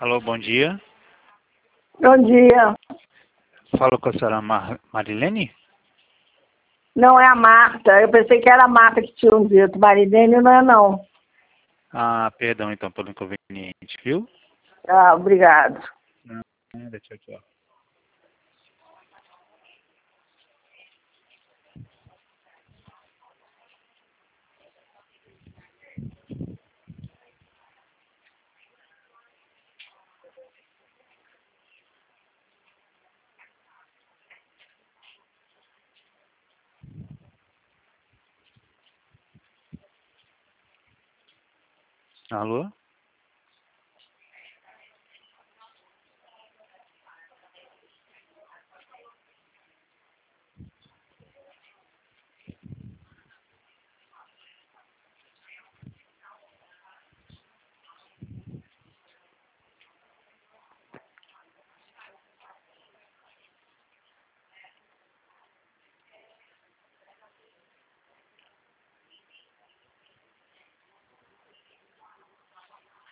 Alô, bom dia. Bom dia. Falo com a senhora Marilene? Não é a Marta. Eu pensei que era a Marta que tinha dito. Marilene não é, não. Ah, perdão então pelo inconveniente, viu? Ah, obrigado. Nada, tchau, tchau. Alô?